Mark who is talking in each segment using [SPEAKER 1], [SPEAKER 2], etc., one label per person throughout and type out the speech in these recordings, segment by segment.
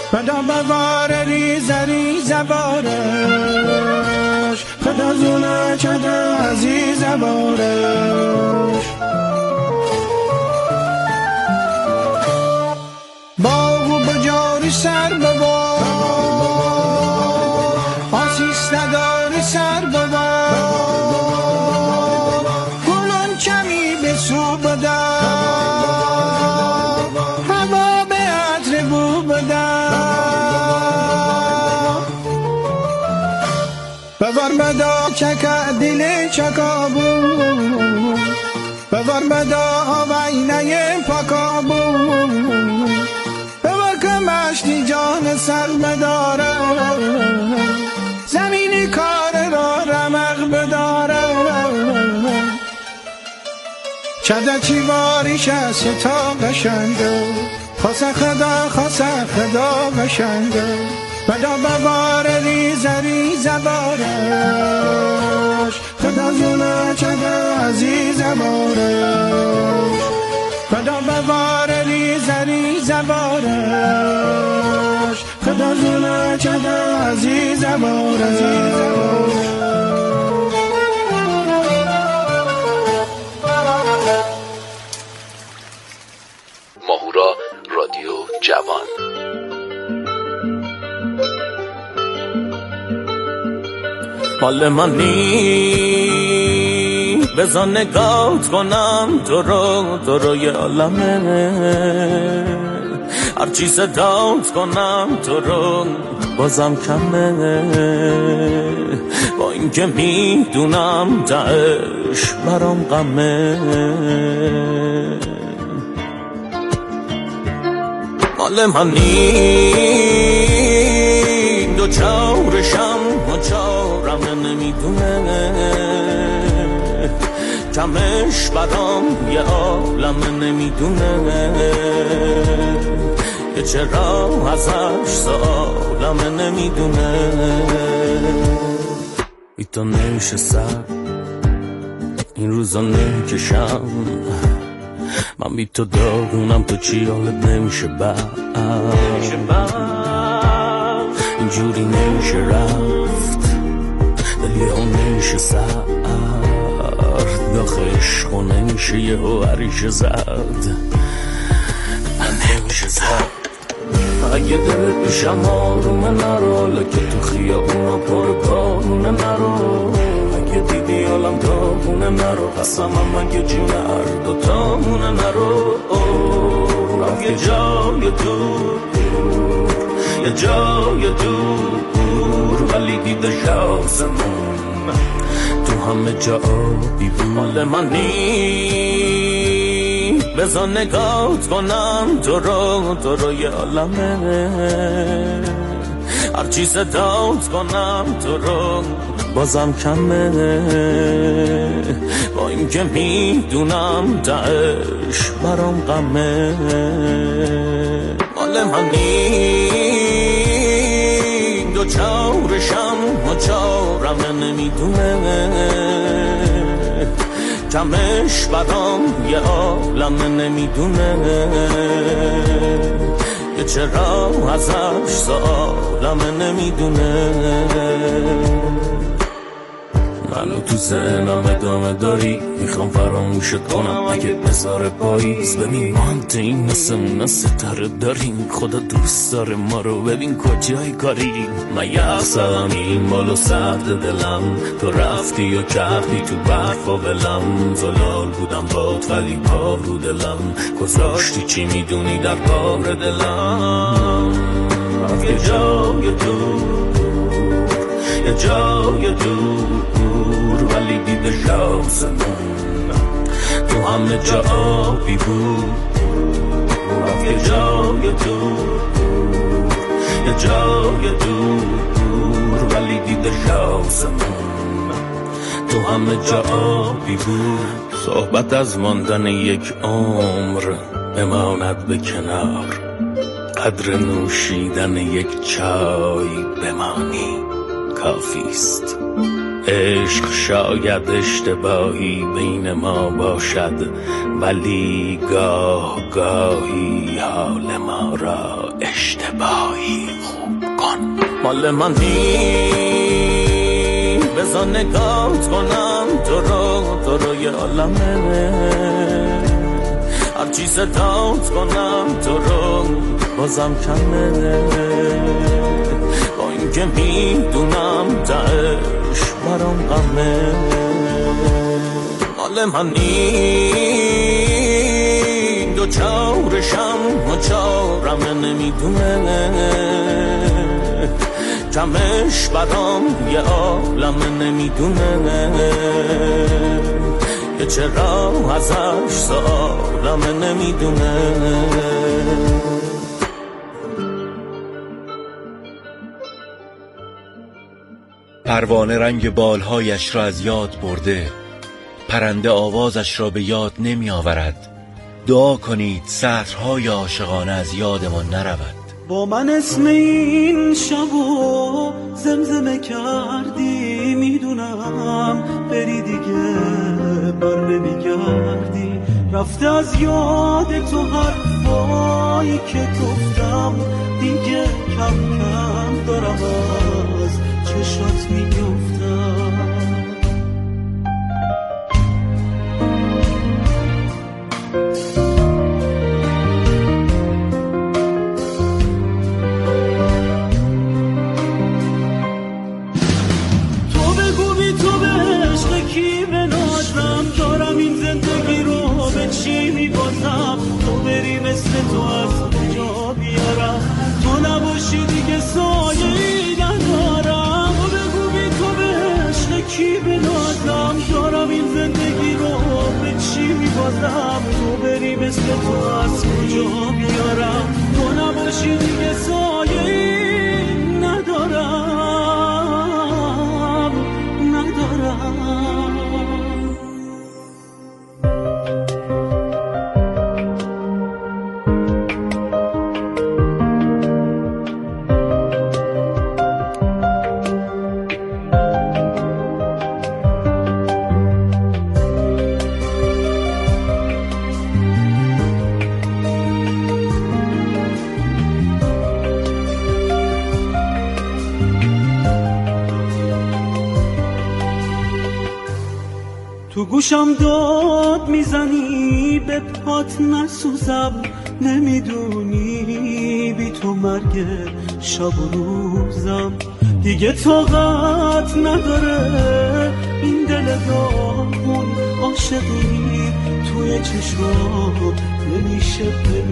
[SPEAKER 1] بدا بوار ریز ریز بارش خدا زونه چده عزیز بارش باغو بجاری سر ببار آسیس نداری سر ببار گلون کمی به سو بدار هوا به عطر بو بدار ببار بدا چکا دل چکا بود ببار بدا آوینه پاکا بود ببار که مشتی جان سر بداره زمینی کار را رمق بداره چده چی واریش است تا قشنگه خاصه خدا قشنگه بدا بوار ریز ریز بارش خدا زونه چده عزیز بارش بدا بوار ریز ریز بارش خدا زونه چده عزیز بارش
[SPEAKER 2] ماهورا رادیو جوان.
[SPEAKER 3] مال منی بزن نگات کنم تو رو یه عالمه هرچی صدات کنم تو رو بازم کمه با این که میدونم تهش برام غمه مال منی دو چارشم و چارم نمیدونه کمش برام یه عالم نمیدونه که چرا ازش سالم نمیدونه ای تو نمیشه سر این روزا نمیکشم من بی تو داغونم تو چی حالت نمیشه بعد اینجوری نمیشه رفت دلی ها نمیشه سرد داخل عشق و نمیشه یه هوریش زد من نمیشه زد اگه دلت پیشم آرومه نرو لکه تو خیابونا پر بارونه نرو اگه دیدی حالم داغونه نرو قسمم اگه جون هر دوتامونه نرو رفت یه جای دور یه جای دور ولی دیده شاسمون تو همه جا آبی بود مال منی بزن نگات کنم تو رو یه عالمه هرچی صدات کنم تو رو بازم کمه با این که میدونم تهش برام غمه مال منی دو چارشم و چارم نمیدونه کمش برام یه عالم نمیدونه که چرا ازش سالم نمیدونه منو تو ذهنم ادامه داری میخوام فراموشت کنم اگه بذاره پاییز ببین ما هم این مثل ستاره داریم خدا دوست داره ما رو ببین کجای کاریم من یه سرم این بالو سرد دلم تو رفتی و کردی تو برف و بلم زلال بودم باد ولی پا رو دلم گذاشتی چی میدونی در کار دلم یه جای دور یه جای دور ولی دیده شاسمون تو همه جا آبی بود یه جای دور یه جای دور ولی دیده شاسمون تو همه جا آبی بود صحبت از ماندن یک عمر بماند به کنار قدر نوشیدن یک چای بمانی کافیست عشق شاید اشتباهی بین ما باشد، ولی گاه گاهی حال ما را اشتباهی خوب کن. مال منی بذار نگاهت کنم تو رو یه عالمه، هرچی صدات کنم تو رو بازم کمه، با این که میدونم تهش برام غمه. مال منی دو چارشم و چارم نمیدونه، کمش برام یه عالم نمیدونه، که چرا ازش سوالم نمیدونه.
[SPEAKER 4] پروانه رنگ بالهایش را از یاد برده، پرنده آوازش را به یاد نمی آورد. دعا کنید سطرهای عاشقانه از یادمان نرود.
[SPEAKER 1] با من اسم این شبو زمزمه کردی، میدونم بری دیگه بر نمیگردی. رفته از یاد تو حرفایی که گفتم، دیگه کم کم دارم از چشات میگفتم. تو بری مثل تو از کجا بیارم، تو نباشی دیگه سایه‌ای ندارم. و بگو بی تو به عشق کی بنازم، دارم این زندگی رو به چی میبازم. تو بری مثل تو از کجا بیارم، تو نباشی دیگه سایه‌ای ندارم. تو گوشم داد میزنی به پات نسوزم، نمیدونی بی تو مرگ شب و روزم. دیگه طاقت نداره این دل داغون، عاشقی توی چشمام نمیشه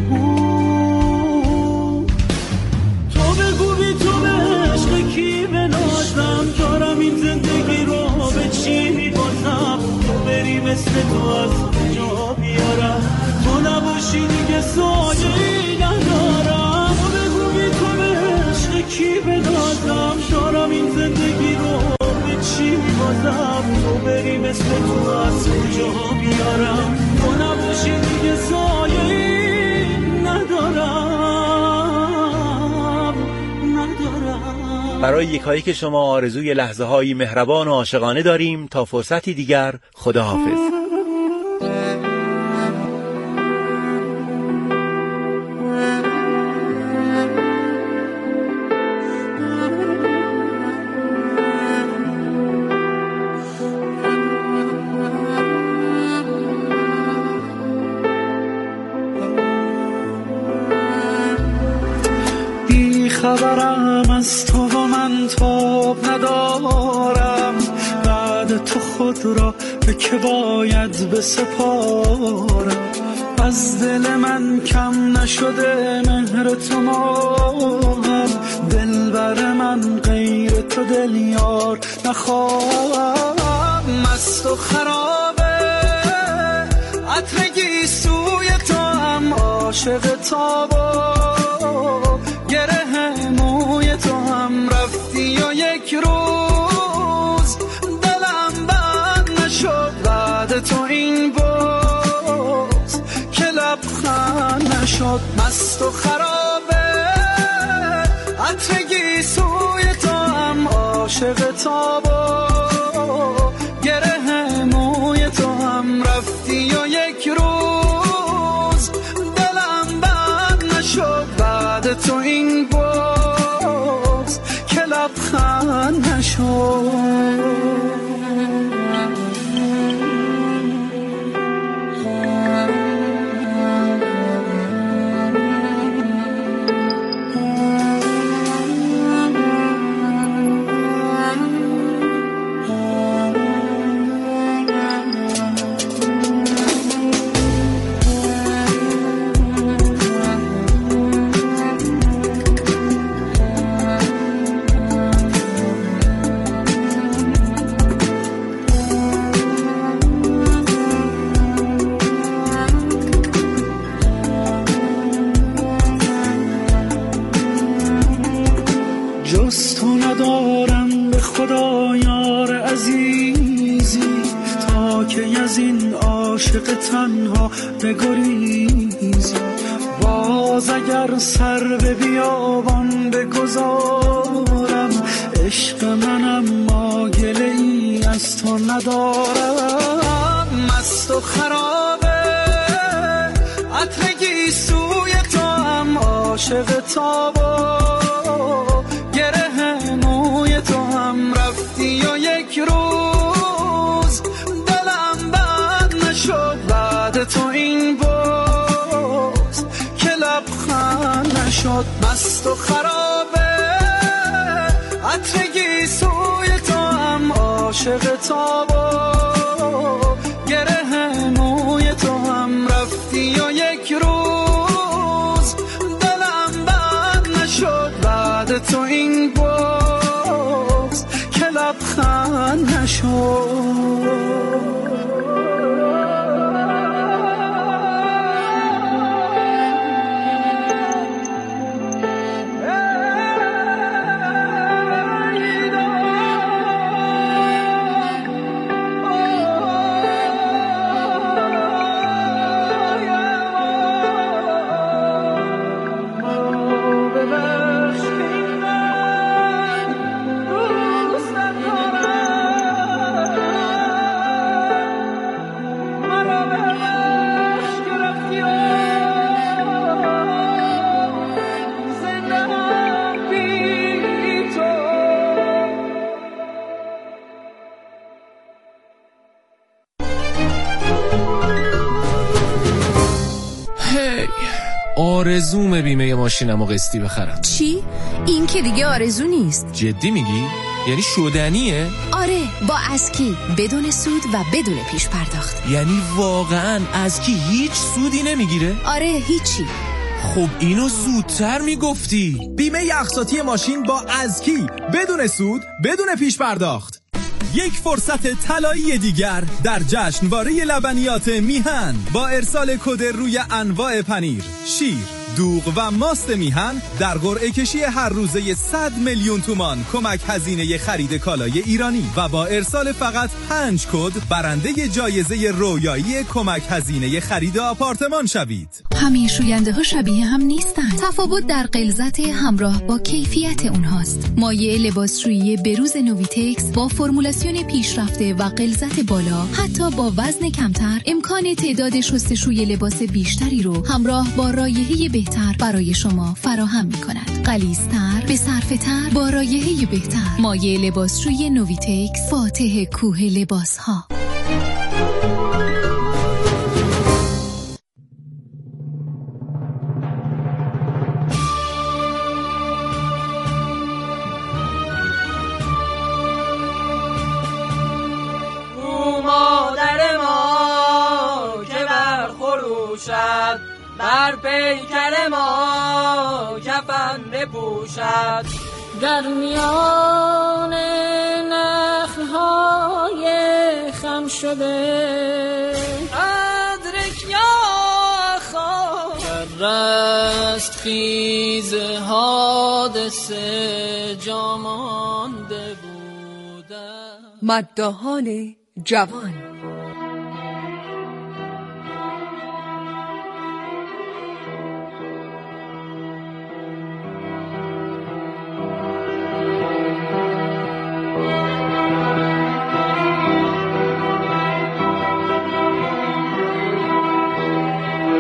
[SPEAKER 1] پنهون. تو بگو بی تو به عشق کی بنازم، دارم این زندگی رو به چی میبازم. تو بری مثل تو از کجا بیارم، تو نباشی دیگه سایه‌ای ندارم. و بگو بی تو به عشق کی بنازم، دارم این زندگی رو به چی میبازم. تو بری مثل تو از کجا بیارم، تو نباشی دیگه سایه‌ای ندارم.
[SPEAKER 4] برای یکایی که شما آرزوی لحظه هایی مهربان و عاشقانه داریم. تا فرصتی دیگر، خداحافظ.
[SPEAKER 1] خبرم از تو و من تاب ندارم، بعد تو خود را به که باید بسپارم. از دل من کم نشده مهر تو ماهم، دلبر من غیر تو دل یار نخواهم. مست و خرابه عطر گیسوی تو هم، عاشق تابا گره موی تو هم. رفتی و یک روز دلم بند نشد، بعد تو این باز که لبخند نشد. مست و خرابه عطر گیسوی تو هم، عاشق تابا لبخند نشد. جز تو ندارم به خدا یار عزیزی، تا که از این عاشق تنها بگریزی. باز اگر سر به بیابان بگذارم، عشق منم ما گله ای از تو ندارم. مست و خرابه عطر گیسوی تو هم عاشق تابا، گره موی تو هم رفتی و یک روز دلم بند نشد بعد تو این باز که لبخند نشد. مست و خرابه عطر گیسوی تو هم عاشق تابا، گره موی تو هم رفتی و یک روز دلم بند نشد بعد تو این باز که لبخند نشد.
[SPEAKER 3] آرزوم بیمه ماشینمو قسطی بخرم.
[SPEAKER 5] چی؟ این که دیگه آرزو نیست.
[SPEAKER 3] جدی میگی؟ یعنی شدنیه؟
[SPEAKER 5] آره، با اسکی بدون سود و بدون پیش پرداخت.
[SPEAKER 3] یعنی واقعا اسکی هیچ سودی نمیگیره؟
[SPEAKER 5] آره، هیچی.
[SPEAKER 3] خب اینو زودتر میگفتی.
[SPEAKER 6] بیمه اقساطی ماشین با اسکی بدون سود بدون پیش پرداخت. یک فرصت طلایی دیگر در جشنواره لبنیات میهن با ارسال کد روی انواع پنیر، شیر، دوغ و ماست میهن در قرعه کشی هر روزه 100 میلیون تومان کمک هزینه خرید کالای ایرانی و با ارسال فقط 5 کد برنده جایزه رویایی کمک هزینه خرید آپارتمان شوید.
[SPEAKER 7] همه شوینده ها شبیه هم نیستن. تفاوت در غلظت همراه با کیفیت اونهاست. مایع لباسشویی بروز نویتکس با فرمولاسیون پیشرفته و غلظت بالا، حتی با وزن کمتر امکان تعداد شستشوی لباس بیشتری رو همراه با رایحه بهتر برای شما فراهم می‌کند. غلیظ‌تر، به صرفه‌تر، با رایحه بهتر. مایع لباسشویی نویتکس، فاتح کوه لباس‌ها.
[SPEAKER 8] بر پیکر ما کفن بپوشد، در میان نخل‌های خم شده ادرک یا خواهد رست خیز حادثه جا مانده بودن.
[SPEAKER 9] مداحان جوان.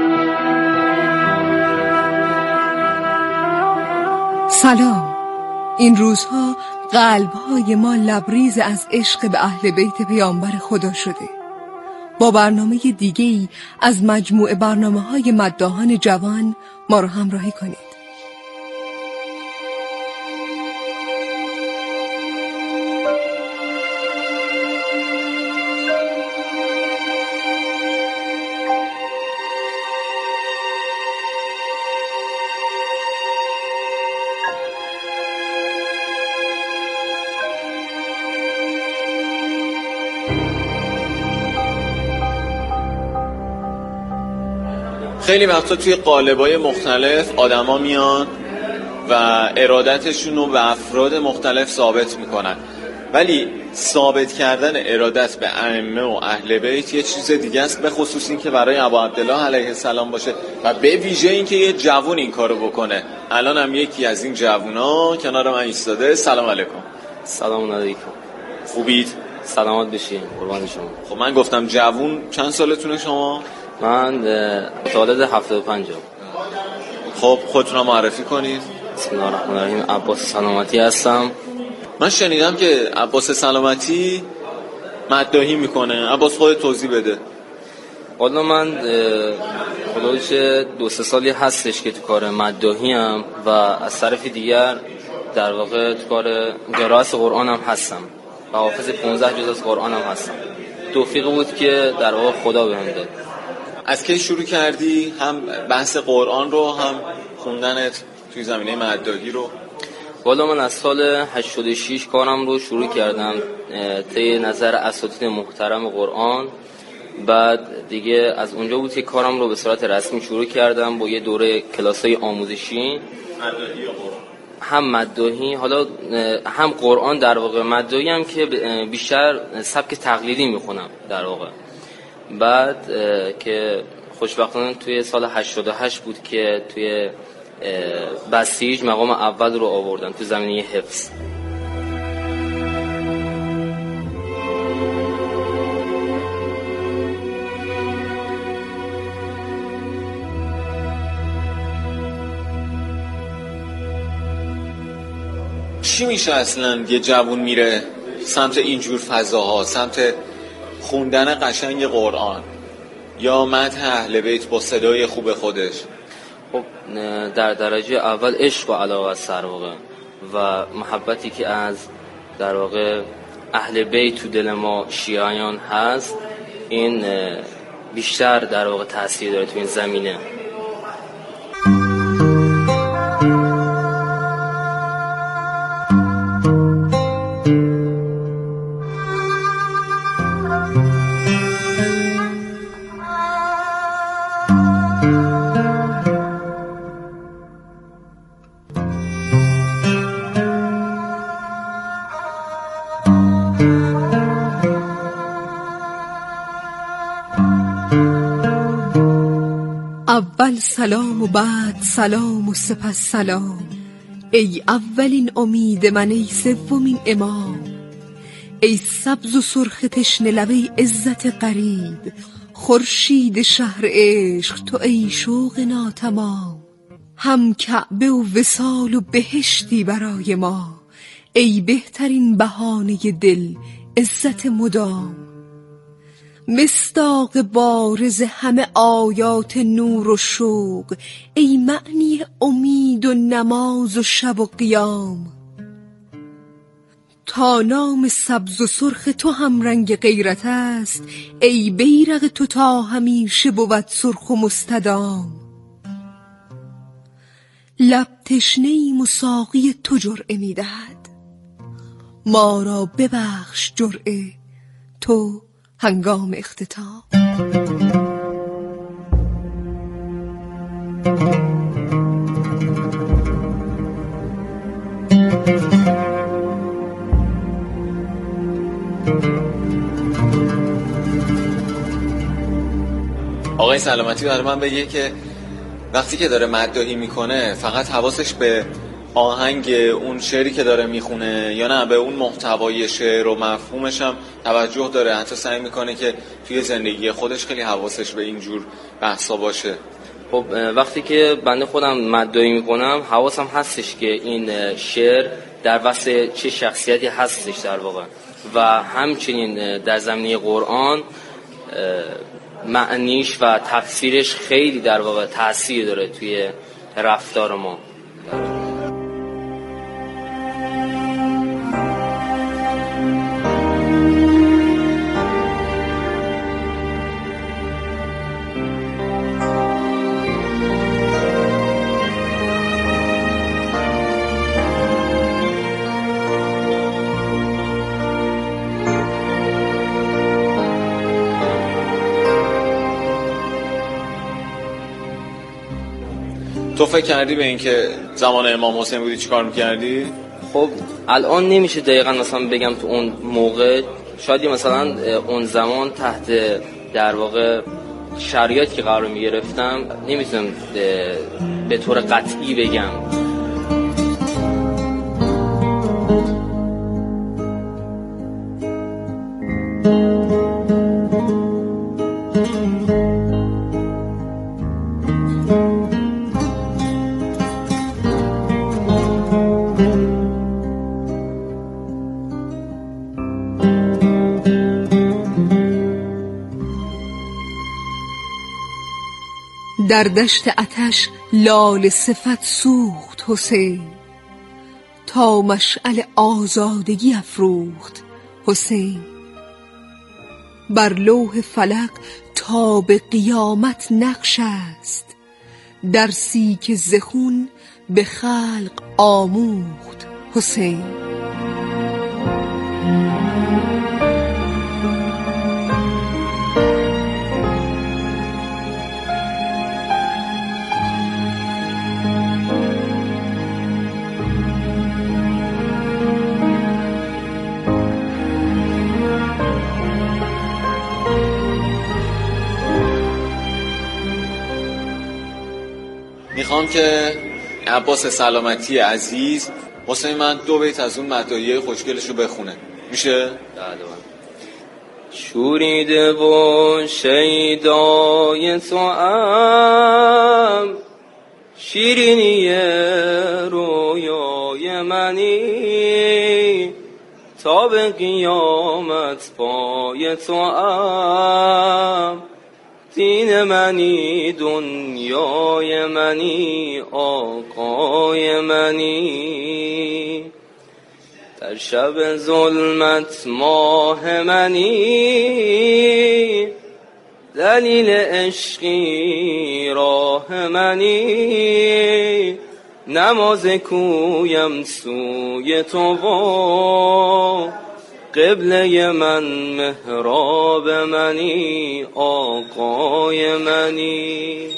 [SPEAKER 9] سلام، این روزها قلب‌های ما لبریز از عشق به اهل بیت پیامبر خدا شده. با برنامه دیگه‌ای از مجموعه برنامه‌های مداحان جوان ما رو همراهی کنید.
[SPEAKER 10] خیلی وقتا توی قالب‌های مختلف آدما میان و ارادتشون رو به افراد مختلف ثابت میکنن، ولی ثابت کردن ارادت به ائمه و اهل بیت یه چیز دیگه است، به خصوص این که برای ابا عبدالله علیه السلام باشه و به ویژه این که یه جوون این کارو بکنه. الان هم یکی از این جوونا کنار من ایستاده. سلام علیکم.
[SPEAKER 11] سلام علیکم.
[SPEAKER 10] خوبید؟
[SPEAKER 11] سلامت بشین. قربان شما.
[SPEAKER 10] خب من گفتم جوون، چند سالتونه شما؟
[SPEAKER 11] من متولد 75.
[SPEAKER 10] خب خودتون رو معرفی کنید.
[SPEAKER 11] بسم الله الرحمن الرحیم. عباس سلامتی هستم.
[SPEAKER 10] من شنیدم که عباس سلامتی مداحی میکنه. عباس خودت توضیح بده.
[SPEAKER 11] والا من خودش 2-3 سالی هستش که تو کار مداحی ام و از طرف دیگر در واقع تو کار قرائت قرآن هم هستم و حافظ 15 جز از قرآن هم هستم. توفیق بود که در واقع خدا بهم داد.
[SPEAKER 10] از کی شروع کردی هم بحث قرآن رو هم خوندنت توی زمینه مداحی رو؟
[SPEAKER 11] والا من از سال 86 کارم رو شروع کردم طی نظر اساتید محترم قرآن. بعد دیگه از اونجا بود که کارم رو به صورت رسمی شروع کردم با یه دوره کلاسای آموزشی
[SPEAKER 10] مداحی یا قرآن؟
[SPEAKER 11] هم مداحی، حالا هم قرآن در واقع. مداحی هم که بیشتر سبک تقلیدی میخونم در واقع. بعد که خوشبختانه توی سال 88 بود که توی بسیج مقام اول رو آوردن تو زمینه حفظ.
[SPEAKER 10] چی میشه اصلا یه جوون میره سمت اینجور فضاها، سمت خوندن قشنگ قرآن یا مدح اهل بیت با صدای خوب خودش؟
[SPEAKER 11] خب در درجه اول عشق و علاقه است در واقع و محبتی که از در واقع اهل بیت تو دل ما شیعیان هست، این بیشتر در واقع تاثیر داره تو این زمینه.
[SPEAKER 9] اول سلام و بعد سلام و سپس سلام، ای اولین امید من، ای سومین امام، ای سبز و سرخ تشنه لب، ای عزت غریب، خورشید شهر عشق تو، ای شوق ناتمام، هم کعبه و وصال و بهشتی برای ما، ای بهترین بهانه دل، عزت مدام، مصداق بارز همه آیات نور و شوق، ای معنی امید و نماز و شب و قیام، تا نام سبز و سرخ تو هم رنگ غیرت است، ای بیرق تو تا همیشه بود سرخ و مستدام، لب تشنه‌ایم و ساقی تو جرعه می‌دهد، ما را ببخش جرعه تو هنگام اختتام.
[SPEAKER 10] آقای سلامتی برای من بگه که وقتی که داره مداحی میکنه فقط حواسش به آهنگ اون شعری که داره میخونه یا نه به اون محتوای شعر و مفهومش هم توجه داره، حتی سعی میکنه که توی زندگی خودش خیلی حواسش به اینجور بحثا باشه؟
[SPEAKER 11] خب وقتی که بنده خودم مدعی میکنم حواسم هستش که این شعر در واسه چه شخصیتی هستش در واقع و همچنین در زمینه قرآن معنیش و تفسیرش خیلی در واقع تأثیر داره توی رفتار ما.
[SPEAKER 10] تو فکر کردی به این که زمان امام حسین بودی چیکار میکردی؟
[SPEAKER 11] خب الان نمیشه دقیقا مثلا بگم تو اون موقع، شاید مثلا اون زمان تحت در واقع شرایطی که قرار میگرفتم نمیتونم به طور قطعی بگم.
[SPEAKER 9] در دشت آتش لاله صفت سوخت حسین، تا مشعل آزادگی افروخت حسین. بر لوح فلک تا به قیامت نقش است، درسی که ز خون به خلق آموخت حسین.
[SPEAKER 10] میخوام که عباس سلامتی عزیز واسه من 2 بیت از اون مداحیه خوشگلشو بخونه، میشه؟
[SPEAKER 11] شوریده و شیدای تو ام، شیرینی رویای منی، تا به قیامت پای تو ام، دین منی دنیای منی آقای منی، در شب ظلمت ماه منی، دلیل عشقی راه منی، نماز کویم سوی تو و قبله من محراب منی آقای منی.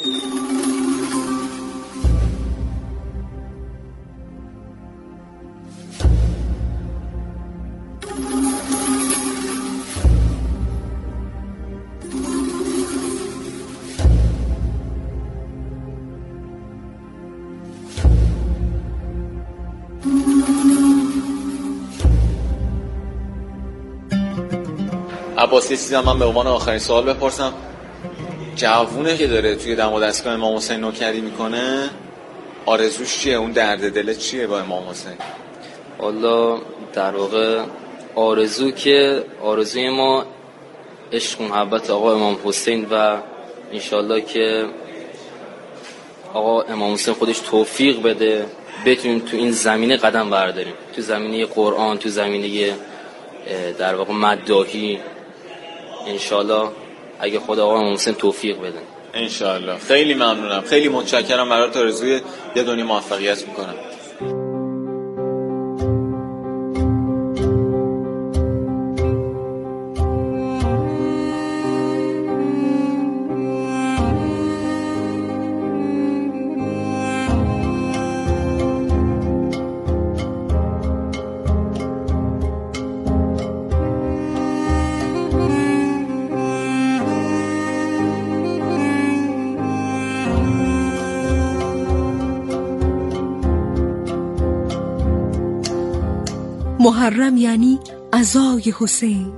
[SPEAKER 10] عباس چیزم من به عنوان آخرین سوال بپرسم، جوونه که داره توی دم و دستگاه امام حسین نوکری میکنه آرزوش چیه؟ اون درد دل چیه با امام حسین؟
[SPEAKER 11] والا در واقع آرزوی ما عشق و محبت آقا امام حسین و انشالله که آقا امام حسین خودش توفیق بده بتونیم تو این زمینه قدم برداریم، تو زمینه قرآن، تو زمینه در واقع مداحی، انشالله اگه خدا آقا امام حسین توفیق بده
[SPEAKER 10] انشالله. خیلی ممنونم، خیلی متشکرم، برات آرزوی یه دنیا موفقیت میکنم.
[SPEAKER 9] محرم یعنی عزای حسین.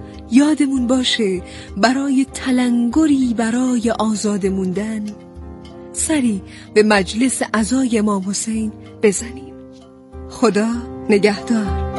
[SPEAKER 9] یادمون باشه برای تلنگری برای آزاد موندن سری به مجلس عزای امام حسین بزنیم. خدا نگهدار.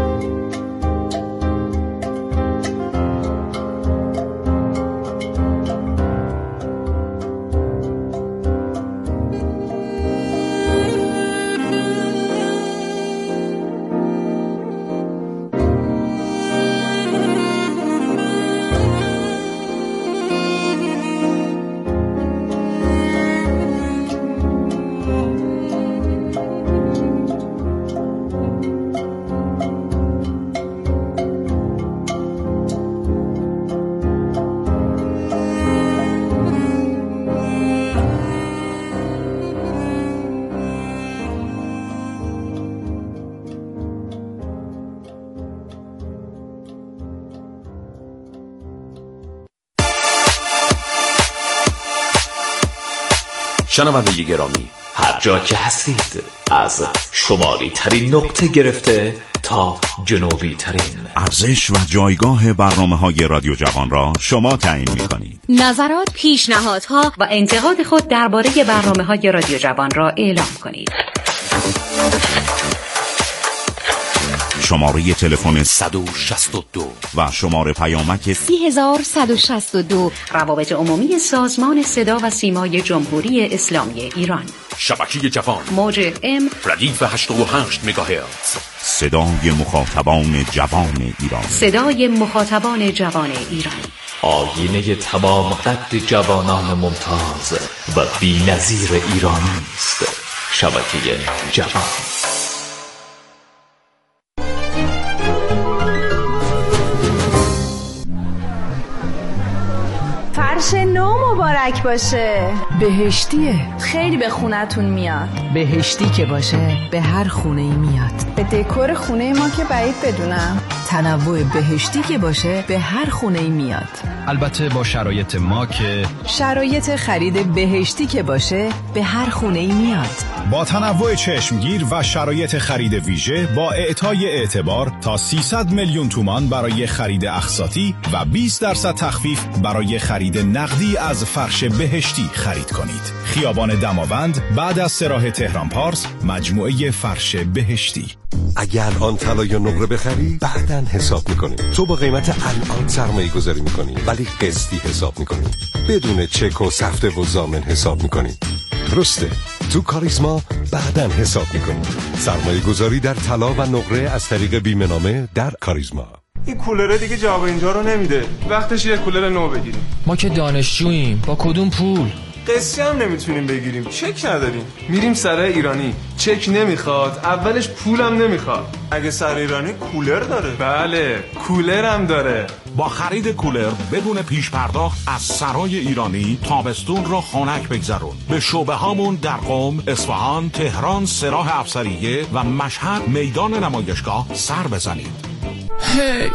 [SPEAKER 2] شنونده گرامی، هر جا که هستید، از شمالی ترین نقطه گرفته تا جنوبی ترین،
[SPEAKER 12] ارزش و جایگاه برنامه‌های رادیو جوان را شما تعیین می‌کنید.
[SPEAKER 13] نظرات، پیشنهادها و انتقاد خود درباره برنامه‌های رادیو جوان را اعلام کنید.
[SPEAKER 12] شماره تلفن
[SPEAKER 2] 162
[SPEAKER 12] و شماره پیامک
[SPEAKER 13] 3162 روابط عمومی سازمان صدا و سیمای جمهوری اسلامی ایران.
[SPEAKER 2] شبکه جوان
[SPEAKER 13] موج ام
[SPEAKER 2] ردیف 88 مگاهرتز.
[SPEAKER 12] صدای مخاطبان جوان ایران.
[SPEAKER 13] صدای مخاطبان جوان ایران.
[SPEAKER 2] آینه تمام قد جوانان ممتاز و بی‌نظیر ایرانی است. شبکه جوان.
[SPEAKER 14] فرش نو مبارک باشه.
[SPEAKER 15] بهشتیه.
[SPEAKER 14] خیلی به خونتون میاد.
[SPEAKER 15] بهشتی که باشه به هر خونه ای میاد.
[SPEAKER 14] به دکور خونه ما که بعید بدونم.
[SPEAKER 15] تنوع بهشتی که باشه به هر خونه ای میاد.
[SPEAKER 6] البته با شرایط ما که
[SPEAKER 15] شرایط خرید بهشتی که باشه به هر خونه ای میاد.
[SPEAKER 16] با تنوع چشمگیر و شرایط خرید ویژه با اعطای اعتبار تا 300 میلیون تومان برای خرید اقساطی و 20% تخفیف برای خرید نقدی از فرش بهشتی خرید کنید. خیابان دماوند بعد از سراح تهران پارس، مجموعه فرش بهشتی.
[SPEAKER 17] اگر آن طلا یا نقره بخری بعداً حساب میکنی. تو با قیمت الان سرمایه گذاری میکنی ولی قسطی حساب میکنی، بدون چک و سفته و ضامن حساب میکنی. درسته، تو کاریزما بعداً حساب میکنی. سرمایه گذاری در طلا و نقره از طریق بیمه نامه در کاریزما.
[SPEAKER 18] این کولره دیگه جواب اینجا رو نمیده. وقتش یه کولر نو بگیریم.
[SPEAKER 19] ما که دانشجوییم، با کدوم پول؟
[SPEAKER 18] قسطی هم نمیتونیم بگیریم، چک نداریم. میریم سر ایرانی، چک نمیخواد، اولش پولم نمیخواد. اگه سر ایرانی کولر داره؟ بله، کولر هم داره.
[SPEAKER 12] با خرید کولر بدون پیش پرداخت از سرای ایرانی تابستون رو خنک بگذرون. به شعبه هامون در قم، اصفهان، تهران، سراح افسریه و مشهد میدان نمایشگاه سر بزنید.
[SPEAKER 19] هی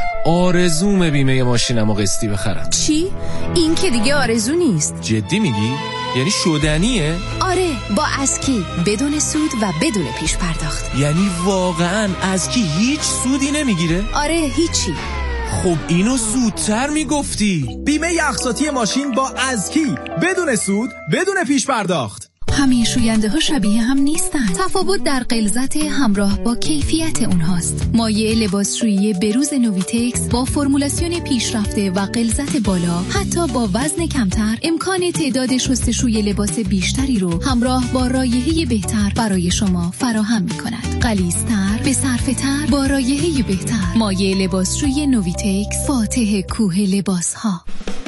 [SPEAKER 19] آرزوم بیمه ماشینمو قسطی بخرم.
[SPEAKER 5] چی؟ این که دیگه آرزو نیست.
[SPEAKER 19] جدی میگی؟ یعنی شدنیه؟
[SPEAKER 5] آره، با اسکی بدون سود و بدون پیش پرداخت.
[SPEAKER 19] یعنی واقعا اسکی هیچ سودی نمیگیره؟
[SPEAKER 5] آره، هیچی.
[SPEAKER 19] خب اینو زودتر میگفتی.
[SPEAKER 6] بیمه اقساطی ماشین با اسکی بدون سود بدون پیش پرداخت.
[SPEAKER 7] همه شوینده ها شبیه هم نیستن. تفاوت در غلظت همراه با کیفیت اونهاست. مایع لباسشویی بروز نویتکس با فرمولاسیون پیشرفته و غلظت بالا، حتی با وزن کمتر، امکان تعداد شستشوی لباس بیشتری رو همراه با رایحه بهتر برای شما فراهم می‌کند. غلیظ‌تر، به صرفه‌تر، با رایحه بهتر. مایع لباسشویی نویتکس، فاتح کوه لباس‌ها.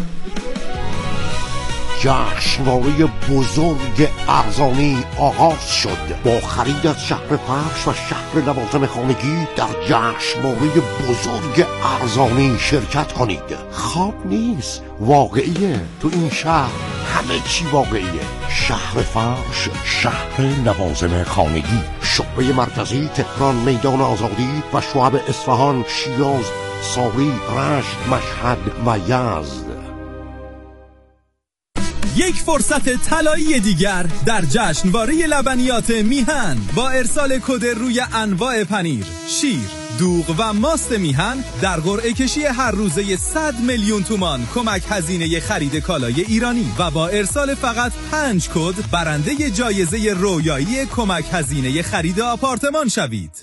[SPEAKER 20] جشنواره بزرگ ارزانی آغاز شد. با خرید از شهر فرش و شهر لوازم خانگی در جشنواره بزرگ ارزانی شرکت کنید. خواب نیست، واقعیه. تو این شهر همه چی واقعیه. شهر فرش، شهر لوازم خانگی، شعبه مرکزی تهران، میدان آزادی و شعب اصفهان، شیراز، ساری، رشت، مشهد و یزد.
[SPEAKER 6] یک فرصت طلایی دیگر در جشنواره لبنیات میهن با ارسال کد روی انواع پنیر، شیر، دوغ و ماست میهن در قرعه کشی هر روزه 100 میلیون تومان کمک هزینه خرید کالای ایرانی و با ارسال فقط 5 کد برنده جایزه رویایی کمک هزینه خرید آپارتمان شوید.